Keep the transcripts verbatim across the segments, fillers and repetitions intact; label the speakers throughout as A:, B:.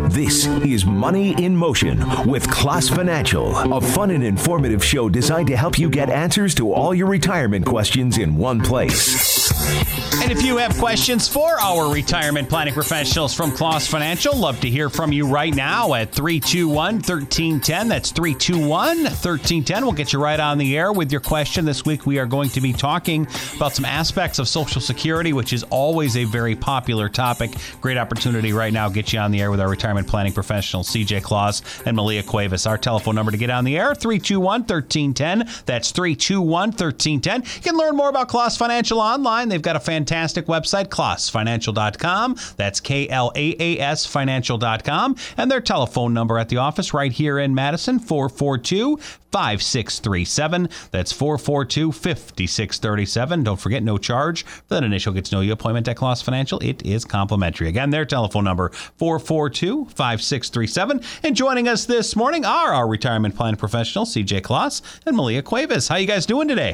A: This is Money in Motion with Class Financial, a fun and informative show designed to help you get answers to all your retirement questions in one place.
B: And if you have questions for our retirement planning professionals from Class Financial, love to hear from you right now at three two one, one three one zero. That's three two one, one three one zero. We'll get you right on the air with your question. This week we are going to be talking about some aspects of Social Security, which is always a very popular topic. Great opportunity right now. Get you on the air with our retirement planning professionals, C J Claus and Malia Cuevas. Our telephone number to get on the air, three two one, one three one zero. That's three two one, one three one zero. You can learn more about Class Financial online. They've got a fantastic website, class financial dot com. That's K L A A S financial dot com. And their telephone number at the office right here in Madison, four four two, five six three seven. That's four four two, five six three seven. Don't forget, no charge for that initial get to know you appointment at Class Financial. It is complimentary. Again, their telephone number, four four two, five six three seven. And joining us this morning are our retirement plan professionals, C J Claus and Malia Cuevas. How you guys doing today?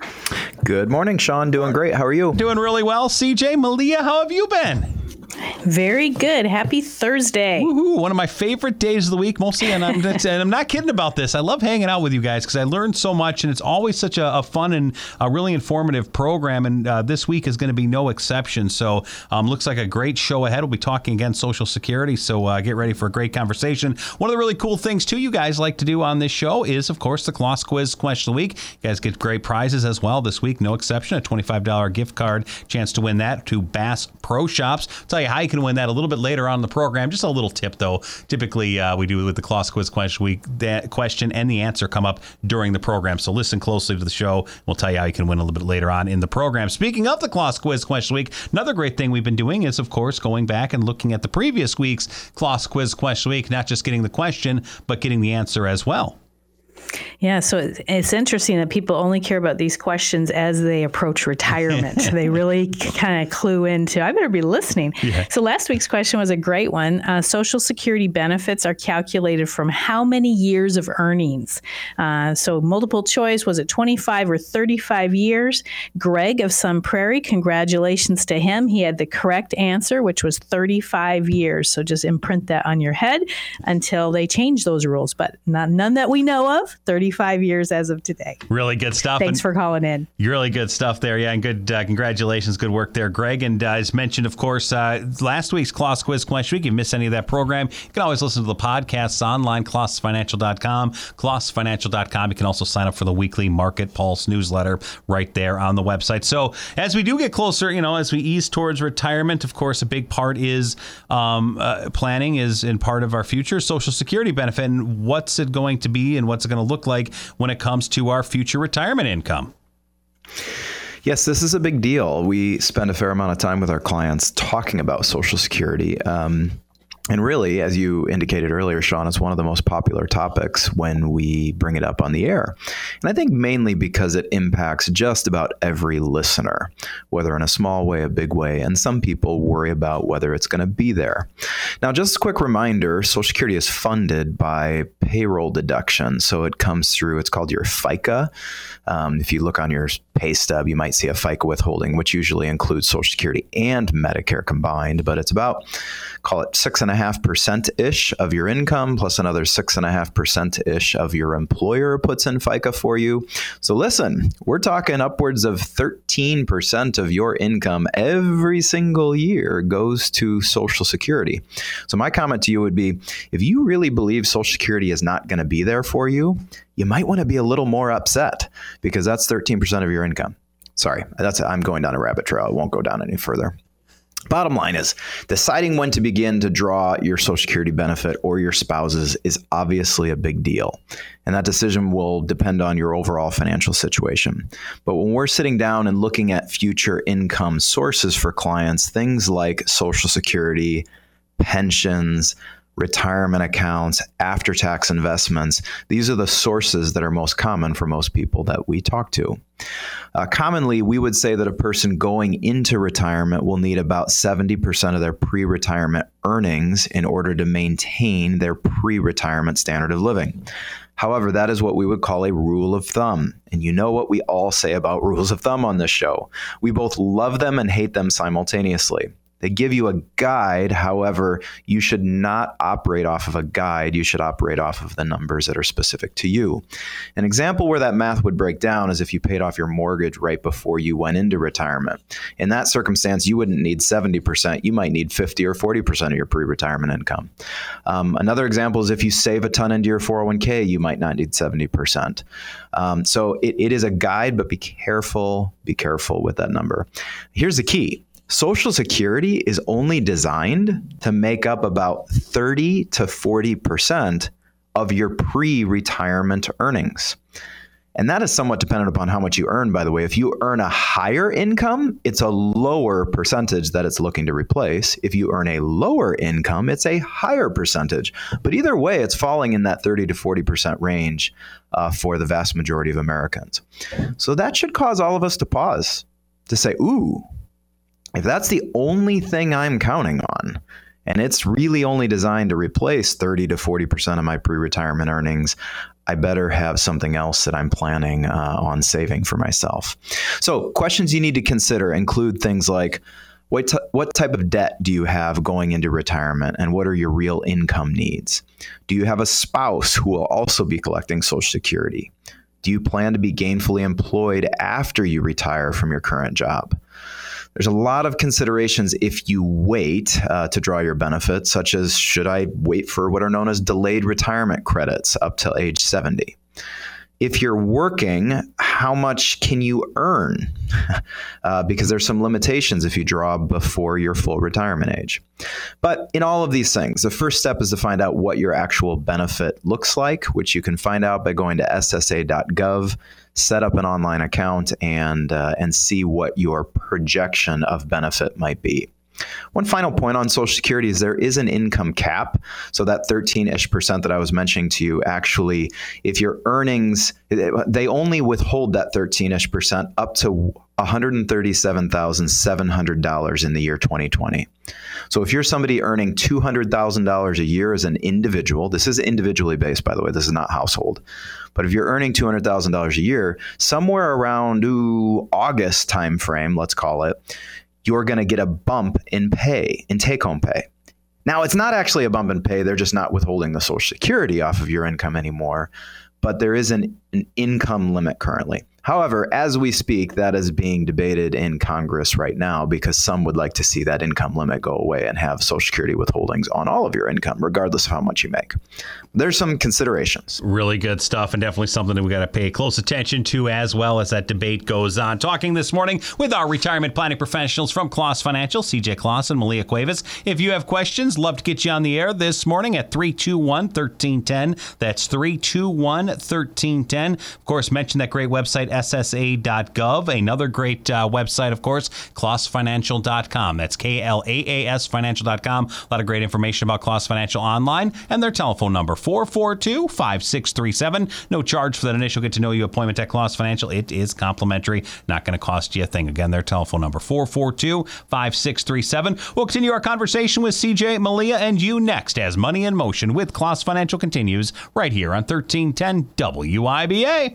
C: Good morning, Sean. Doing great. How are you?
B: Doing really well, C J. Malia, how have you been?
D: Very good. Happy Thursday.
B: Woohoo. One of my favorite days of the week, mostly. And I'm, and I'm not kidding about this. I love hanging out with you guys because I learn so much, and it's always such a, a fun and a really informative program. And uh, this week is going to be no exception. So um, looks like a great show ahead. We'll be talking again Social Security. So uh, get ready for a great conversation. One of the really cool things, too, you guys like to do on this show is, of course, the Class Quiz Question of the Week. You guys get great prizes as well this week. No exception. A twenty-five dollars gift card. Chance to win that to Bass Pro Shops. I'll tell you how you can win that a little bit later on in the program. Just a little tip, though. Typically, uh, we do with the Class Quiz Question Week, that question and the answer come up during the program. So listen closely to the show. We'll tell you how you can win a little bit later on in the program. Speaking of the Class Quiz Question Week, another great thing we've been doing is, of course, going back and looking at the previous week's Class Quiz Question Week, not just getting the question, but getting the answer as well.
D: Yeah, so it's, it's interesting that people only care about these questions as they approach retirement. They really kind of clue into, I better be listening. Yeah. So last week's question was a great one. Uh, Social Security benefits are calculated from how many years of earnings? Uh, so multiple choice, was it twenty-five or thirty-five years? Greg of Sun Prairie, congratulations to him. He had the correct answer, which was thirty-five years. So just imprint that on your head until they change those rules, but not none that we know of. thirty-five years as of today.
B: Really good stuff.
D: Thanks
B: and
D: for calling in.
B: Really good stuff there. Yeah, and good uh, congratulations. Good work there, Greg. And uh, as mentioned, of course, uh, last week's Class Quiz Question Week, if you missed any of that program, you can always listen to the podcasts online, class financial dot com, class financial dot com. You can also sign up for the weekly Market Pulse newsletter right there on the website. So as we do get closer, you know, as we ease towards retirement, of course, a big part is um, uh, planning is in part of our future Social Security benefit. And what's it going to be and what's it going to look like when it comes to our future retirement income?
C: Yes, this is a big deal. We spend a fair amount of time with our clients talking about Social Security. Um, and really, as you indicated earlier, Sean, it's one of the most popular topics when we bring it up on the air. And I think mainly because it impacts just about every listener, whether in a small way, a big way, and some people worry about whether it's going to be there. Now, just a quick reminder, Social Security is funded by payroll deduction. So it comes through, it's called your FICA. Um, if you look on your pay stub, you might see a FICA withholding, which usually includes Social Security and Medicare combined, but it's about, call it six and a half percent ish of your income, plus another six and a half percent ish of your employer puts in FICA for you. So listen, we're talking upwards of thirteen percent of your income every single year goes to Social Security. So my comment to you would be, if you really believe Social Security is not going to be there for you, you might want to be a little more upset because that's thirteen percent of your income. Sorry, that's I'm going down a rabbit trail. I won't go down any further. Bottom line is, deciding when to begin to draw your Social Security benefit or your spouse's is obviously a big deal. And that decision will depend on your overall financial situation. But when we're sitting down and looking at future income sources for clients, things like Social Security, pensions, retirement accounts, after-tax investments, these are the sources that are most common for most people that we talk to. Uh, commonly, we would say that a person going into retirement will need about seventy percent of their pre-retirement earnings in order to maintain their pre-retirement standard of living. However, that is what we would call a rule of thumb. And you know what we all say about rules of thumb on this show. We both love them and hate them simultaneously. They give you a guide. However, you should not operate off of a guide. You should operate off of the numbers that are specific to you. An example where that math would break down is if you paid off your mortgage right before you went into retirement. In that circumstance, you wouldn't need seventy percent. You might need fifty or forty percent of your pre-retirement income. Um, another example is if you save a ton into your four oh one k, you might not need seventy percent. Um, so it, it is a guide, but be careful, be careful with that number. Here's the key. Social Security is only designed to make up about thirty to forty percent of your pre-retirement earnings. And that is somewhat dependent upon how much you earn, by the way. If you earn a higher income, it's a lower percentage that it's looking to replace. If you earn a lower income, it's a higher percentage. But either way, it's falling in that thirty to forty percent range uh, for the vast majority of Americans. So that should cause all of us to pause, to say, ooh, if that's the only thing I'm counting on, and it's really only designed to replace thirty to forty percent of my pre-retirement earnings, I better have something else that I'm planning uh, on saving for myself. So questions you need to consider include things like, what, t- what type of debt do you have going into retirement, and what are your real income needs? Do you have a spouse who will also be collecting Social Security? Do you plan to be gainfully employed after you retire from your current job? There's a lot of considerations if you wait uh, to draw your benefits, such as should I wait for what are known as delayed retirement credits up till age seventy? If you're working, how much can you earn? uh, because there's some limitations if you draw before your full retirement age. But in all of these things, the first step is to find out what your actual benefit looks like, which you can find out by going to S S A dot gov, set up an online account, and uh, and see what your projection of benefit might be. One final point on Social Security is there is an income cap. So that thirteen-ish percent that I was mentioning to you, actually, if your earnings, they only withhold that thirteen-ish percent up to one hundred thirty-seven thousand seven hundred dollars in the year twenty twenty. So if you're somebody earning two hundred thousand dollars a year as an individual, this is individually based, by the way, this is not household. But if you're earning two hundred thousand dollars a year, somewhere around ooh, August timeframe, let's call it, you're going to get a bump in pay, in take-home pay. Now, it's not actually a bump in pay. They're just not withholding the Social Security off of your income anymore. But there is an, an income limit currently. However, as we speak, that is being debated in Congress right now because some would like to see that income limit go away and have Social Security withholdings on all of your income, regardless of how much you make. There's some considerations.
B: Really good stuff, and definitely something that we got to pay close attention to as well as that debate goes on. Talking this morning with our retirement planning professionals from Kloss Financial, C J Kloss and Malia Cuevas. If you have questions, love to get you on the air this morning at three two one, one three one zero. That's three two one, one three one zero. Of course, mention that great website, S S A dot gov. Another great uh, website, of course, Kloss Financial dot com. That's K L A A S Financial dot com. A lot of great information about Kloss Financial online, and their telephone number, four four two, five six three seven. No charge for that initial get-to-know-you appointment at Kloss Financial. It is complimentary, not going to cost you a thing. Again, their telephone number, four four two, five six three seven. We'll continue our conversation with C J, Malia, and you next as Money in Motion with Kloss Financial continues right here on thirteen ten W I B A.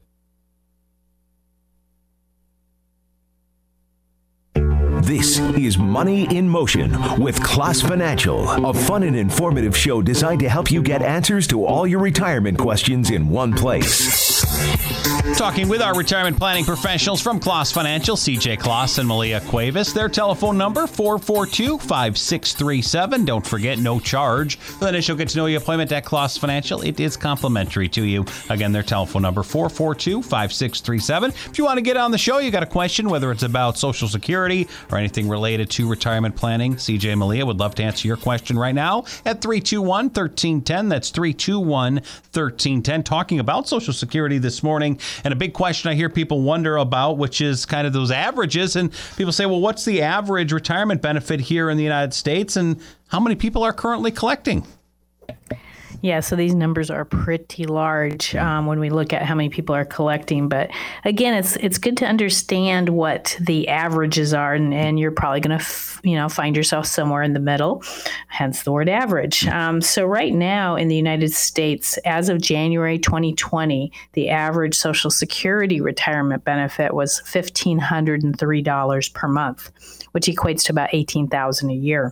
A: This is Money in Motion with Kloss Financial, a fun and informative show designed to help you get answers to all your retirement questions in one place.
B: Talking with our retirement planning professionals from Kloss Financial, C J Kloss and Malia Cuevas. Their telephone number, four four two, five six three seven. Don't forget, no charge for the initial get-to-know-you appointment at Kloss Financial. It is complimentary to you. Again, their telephone number, four four two, five six three seven. If you want to get on the show, you got a question, whether it's about Social Security or anything related to retirement planning, C J and Malia would love to answer your question right now at three two one, one three one zero. That's three two one, one three one zero. Talking about Social Security this morning, and a big question I hear people wonder about, which is kind of those averages. And people say, well, what's the average retirement benefit here in the United States, and how many people are currently collecting?
D: Yeah, so these numbers are pretty large um, when we look at how many people are collecting. But again, it's it's good to understand what the averages are, and, and you're probably going to f- you know find yourself somewhere in the middle, hence the word average. Um, so right now in the United States, as of January twenty twenty, the average Social Security retirement benefit was one thousand five hundred three dollars per month, which equates to about eighteen thousand dollars a year.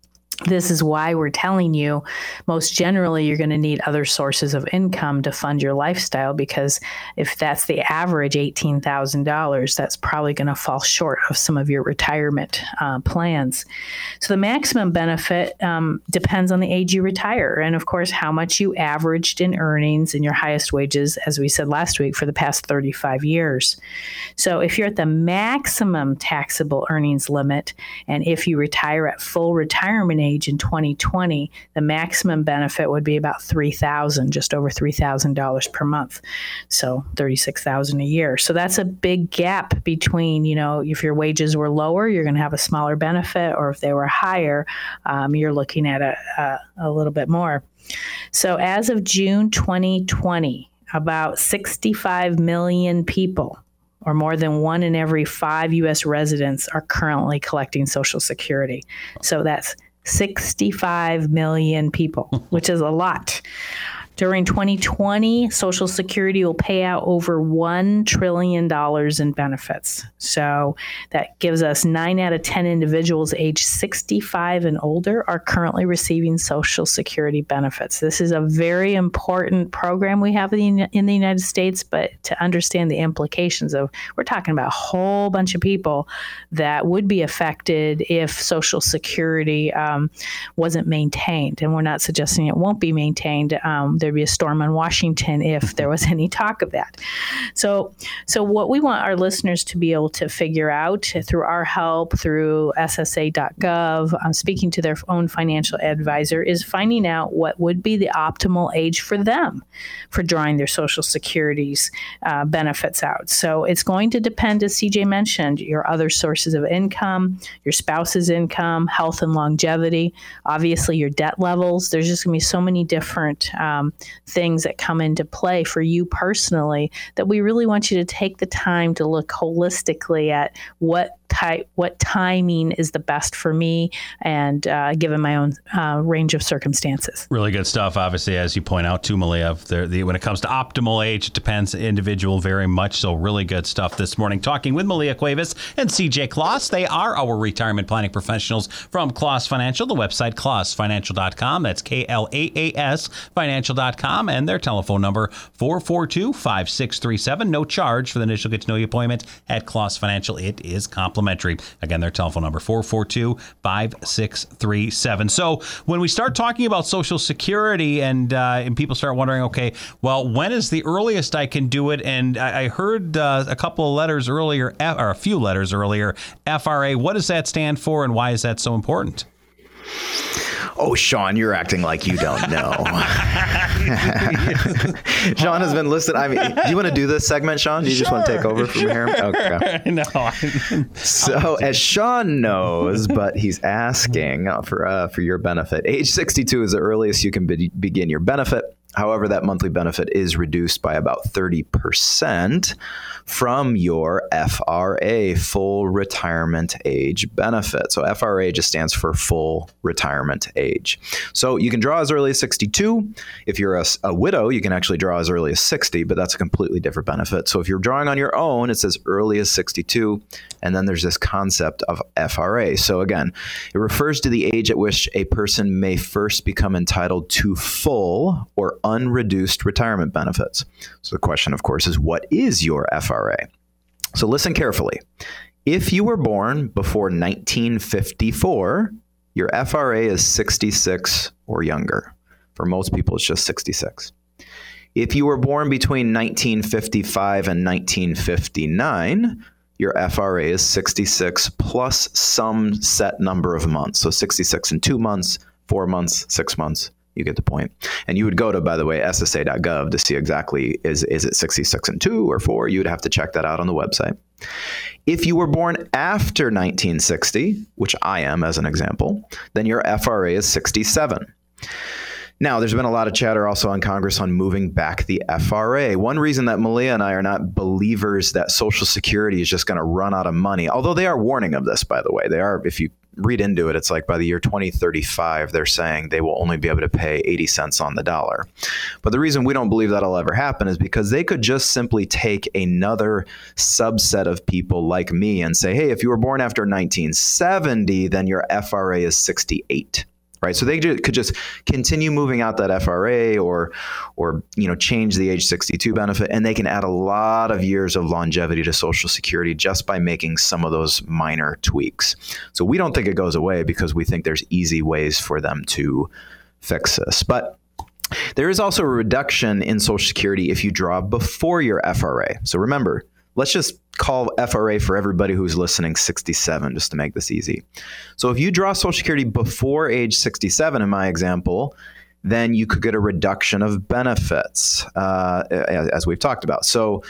D: This is why we're telling you most generally you're going to need other sources of income to fund your lifestyle, because if that's the average eighteen thousand dollars, that's probably going to fall short of some of your retirement uh, plans. So the maximum benefit um, depends on the age you retire and, of course, how much you averaged in earnings and your highest wages, as we said last week, for the past thirty-five years. So if you're at the maximum taxable earnings limit, and if you retire at full retirement age in twenty twenty, the maximum benefit would be about three thousand dollars, just over three thousand dollars per month. So thirty-six thousand dollars a year. So that's a big gap between, you know, if your wages were lower, you're going to have a smaller benefit, or if they were higher, um, you're looking at a, a, a little bit more. So as of June twenty twenty, about sixty-five million people, or more than one in every five U S residents, are currently collecting Social Security. So that's sixty-five million people, which is a lot. During twenty twenty, Social Security will pay out over one trillion dollars in benefits. So that gives us nine out of ten individuals age sixty-five and older are currently receiving Social Security benefits. This is a very important program we have in the, in the United States, but to understand the implications of, we're talking about a whole bunch of people that would be affected if Social Security um, wasn't maintained. And we're not suggesting it won't be maintained. Um, there'd be a storm on Washington if there was any talk of that. So, so what we want our listeners to be able to figure out through our help, through S S A dot gov, um, speaking to their own financial advisor, is finding out what would be the optimal age for them for drawing their Social Security's uh, benefits out. So it's going to depend, as C J mentioned, your other sources of income, your spouse's income, health and longevity, obviously your debt levels. There's just going to be so many different um, things that come into play for you personally that we really want you to take the time to look holistically at what type, what timing is the best for me, and uh, given my own uh, range of circumstances.
B: Really good stuff, obviously, as you point out too, Malia. The, the, when it comes to optimal age, it depends individual very much. So really good stuff this morning. Talking with Malia Cuevas and C J Kloss. They are our retirement planning professionals from Kloss Financial. The website, kloss financial dot com. That's K L A A S financial dot com. And their telephone number, four four two, five six three seven. No charge for the initial get-to-know-you appointment at Kloss Financial. It is complimentary. Again, their telephone number, four four two, five six three seven. So when we start talking about Social Security and uh, and people start wondering, okay, well, when is the earliest I can do it? And I, I heard uh, a couple of letters earlier, or a few letters earlier, F R A. What does that stand for, and why is that so important?
C: Oh, Sean, you're acting like you don't know. Sean has been listening. I mean, do you want to do this segment, Sean? Do you sure, just want to take over from sure. here? Okay. No. So, as Sean knows, but he's asking for uh, for your benefit, age sixty-two is the earliest you can be- begin your benefit. However, that monthly benefit is reduced by about thirty percent from your F R A, full retirement age benefit. So F R A just stands for full retirement age. So you can draw as early as sixty-two. If you're a, a widow, you can actually draw as early as sixty, but that's a completely different benefit. So if you're drawing on your own, it's as early as sixty-two. And then there's this concept of F R A. So again, it refers to the age at which a person may first become entitled to full or unreduced retirement benefits. So the question, of course, is what is your F R A? So listen carefully. If you were born before nineteen fifty-four, your F R A is sixty-six or younger. For most people, it's just sixty-six. If you were born between nineteen fifty-five and nineteen fifty-nine, your F R A is sixty-six plus some set number of months. So sixty-six in two months, four months, six months. You get the point. And you would go to, by the way, S S A dot gov to see exactly, is, is it sixty-six and two or four? You would have to check that out on the website. If you were born after nineteen sixty, which I am as an example, then your F R A is sixty-seven. Now, there's been a lot of chatter also in Congress on moving back the F R A. One reason that Malia and I are not believers that Social Security is just going to run out of money, although they are warning of this, by the way. They are, if you read into it, it's like by the year twenty thirty-five, they're saying they will only be able to pay eighty cents on the dollar. But the reason we don't believe that'll ever happen is because they could just simply take another subset of people like me and say, hey, if you were born after nineteen seventy, then your F R A is sixty-eight. Right. So they could just continue moving out that F R A or, or, you know, change the age sixty-two benefit, and they can add a lot of years of longevity to Social Security just by making some of those minor tweaks. So we don't think it goes away because we think there's easy ways for them to fix this. But there is also a reduction in Social Security if you draw before your F R A. So remember, let's just call F R A for everybody who's listening sixty-seven, just to make this easy. So if you draw Social Security before age sixty-seven, in my example, then you could get a reduction of benefits, uh, as we've talked about. So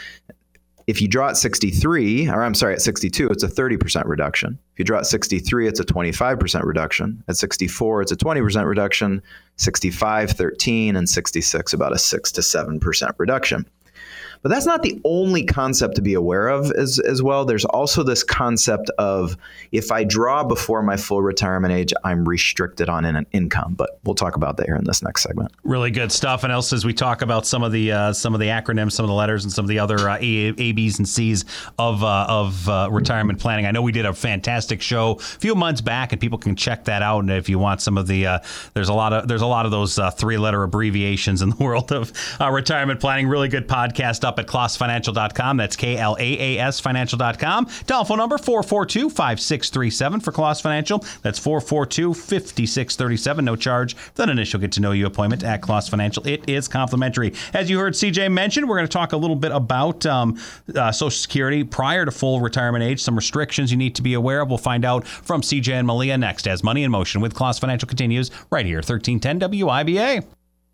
C: if you draw at sixty-three, or I'm sorry, at sixty-two, it's a thirty percent reduction. If you draw at sixty-three, it's a twenty-five percent reduction. At sixty-four, it's a twenty percent reduction. sixty-five, thirteen, and sixty-six, about a six to seven percent reduction. But that's not the only concept to be aware of as, as well. There's also this concept of if I draw before my full retirement age, I'm restricted on an income. But we'll talk about that here in this next segment.
B: Really good stuff. And also, as we talk about some of the uh, some of the acronyms, some of the letters, and some of the other uh, A, A, B's, and C's of uh, of uh, retirement planning. I know we did a fantastic show a few months back, and people can check that out. And if you want some of the, uh, there's a lot of there's a lot of those uh, three letter abbreviations in the world of uh, retirement planning. Really good podcast up at Klaas Financial dot com. That's K L A A S Financial dot com. Telephone number four four two, five six three seven for Klaas Financial. That's four four two, five six three seven. No charge for that initial get-to-know-you appointment at Klaas Financial. It is complimentary. As you heard C J mention, we're going to talk a little bit about um, uh, Social Security prior to full retirement age, some restrictions you need to be aware of. We'll find out from C J and Malia next as Money in Motion with Klaas Financial continues right here, thirteen ten W I B A.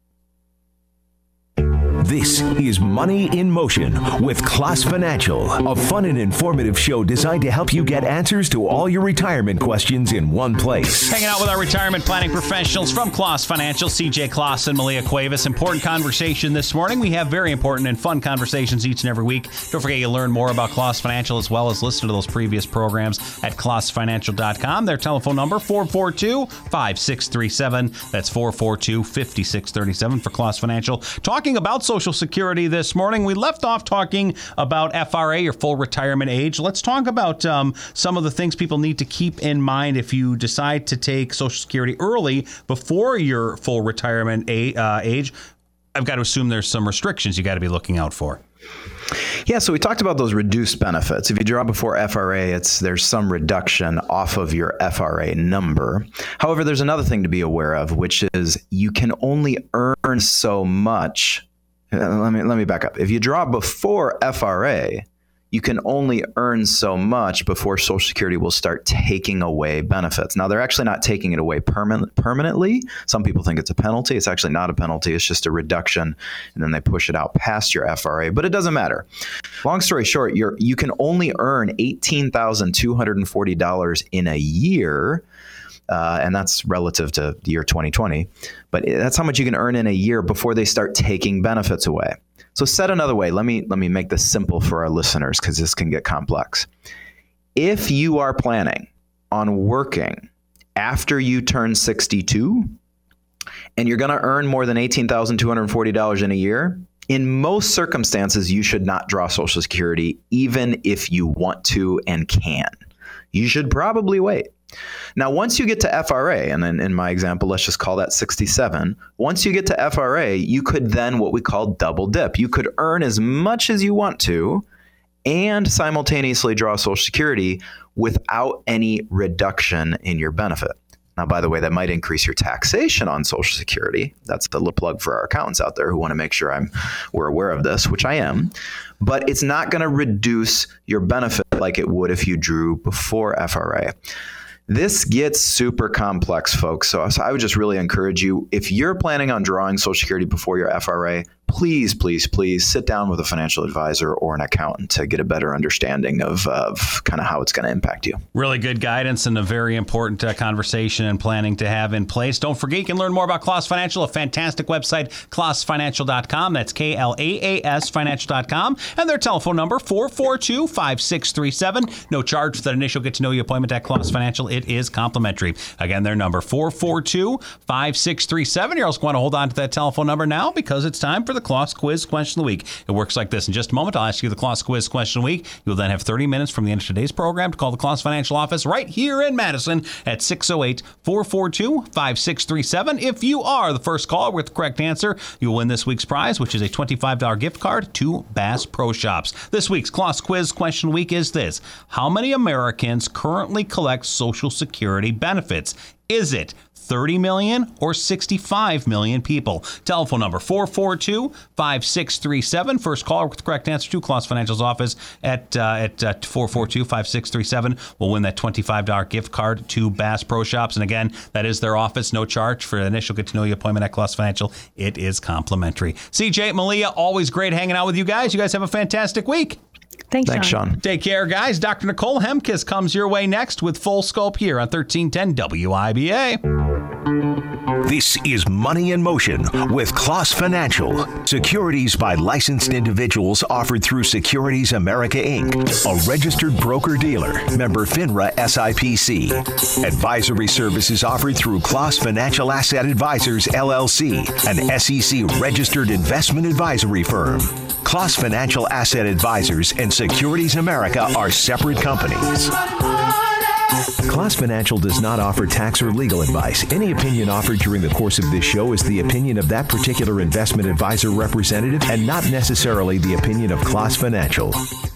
A: This is Money in Motion with Klaas Financial, a fun and informative show designed to help you get answers to all your retirement questions in one place.
B: Hanging out with our retirement planning professionals from Klaas Financial, C J Klaas and Malia Cuevas. Important conversation this morning. We have very important and fun conversations each and every week. Don't forget you learn more about Klaas Financial as well as listen to those previous programs at Klaas Financial dot com. Their telephone number, four four two, five six three seven. That's four four two, five six three seven for Klaas Financial. Talking about Social Security this morning. We left off talking about F R A, your full retirement age. Let's talk about um, some of the things people need to keep in mind if you decide to take Social Security early before your full retirement a, uh, age. I've got to assume there's some restrictions you got to be looking out for.
C: Yeah, so we talked about those reduced benefits. If you draw before F R A, it's there's some reduction off of your F R A number. However, there's another thing to be aware of, which is you can only earn so much. Let me let me back up. If you draw before F R A, you can only earn so much before Social Security will start taking away benefits. Now, they're actually not taking it away permanent, permanently. Some people think it's a penalty. It's actually not a penalty. It's just a reduction, and then they push it out past your F R A. But it doesn't matter. Long story short, you're, you can only earn eighteen thousand two hundred forty dollars in a year. Uh, and that's relative to the year twenty twenty. But that's how much you can earn in a year before they start taking benefits away. So said another way, let me let me make this simple for our listeners because this can get complex. If you are planning on working after you turn sixty-two and you're going to earn more than eighteen thousand two hundred forty dollars in a year, in most circumstances, you should not draw Social Security, even if you want to and can. You should probably wait. Now, once you get to F R A, and then in my example, let's just call that sixty-seven. Once you get to F R A, you could then what we call double dip. You could earn as much as you want to and simultaneously draw Social Security without any reduction in your benefit. Now, by the way, that might increase your taxation on Social Security. That's the little plug for our accountants out there who want to make sure I'm we're aware of this, which I am. But it's not going to reduce your benefit like it would if you drew before F R A. This gets super complex, folks. So, so I would just really encourage you, if you're planning on drawing Social Security before your F R A, please, please, please sit down with a financial advisor or an accountant to get a better understanding of, of kind of how it's going to impact you.
B: Really good guidance and a very important uh, conversation and planning to have in place. Don't forget, you can learn more about Klaas Financial, a fantastic website, klaas financial dot com. That's K L A A S financial dot com. And their telephone number, four four two, five six three seven. No charge for that initial get-to-know-you appointment at Klaas Financial. It is complimentary. Again, their number, four four two, five six three seven. You're also going to hold on to that telephone number now because it's time for the Klaas Quiz Question of the Week. It works like this. In just a moment, I'll ask you the Klaas Quiz Question of the Week. You'll then have thirty minutes from the end of today's program to call the Klaas Financial office right here in Madison at six oh eight, four four two, five six three seven. If you are the first caller with the correct answer, you'll win this week's prize, which is a twenty-five dollars gift card to Bass Pro Shops. This week's Klaas Quiz Question of the Week is this. How many Americans currently collect Social Security benefits? Is it thirty million or sixty-five million people? Telephone number four four two, five six three seven. First caller with the correct answer to Klaas Financial's office at uh, at uh, four four two, five six three seven will win that twenty-five dollars gift card to Bass Pro Shops. And again, that is their office. No charge for an initial get-to-know-you appointment at Klaas Financial. It is complimentary. C J, Malia, always great hanging out with you guys. You guys have a fantastic week.
D: Thanks,
C: Thanks,
D: Sean.
C: Sean.
B: Take care, guys. Doctor Nicole Hemkes comes your way next with Full Scope here on thirteen ten W I B A.
A: This is Money in Motion with Klaas Financial. Securities by licensed individuals offered through Securities America Incorporated, a registered broker-dealer, member FINRA S I P C. Advisory services offered through Klaas Financial Asset Advisors, L L C, an S E C-registered investment advisory firm. Klaas Financial Asset Advisors and Securities America are separate companies. Klaas Financial does not offer tax or legal advice. Any opinion offered during the course of this show is the opinion of that particular investment advisor representative and not necessarily the opinion of Klaas Financial.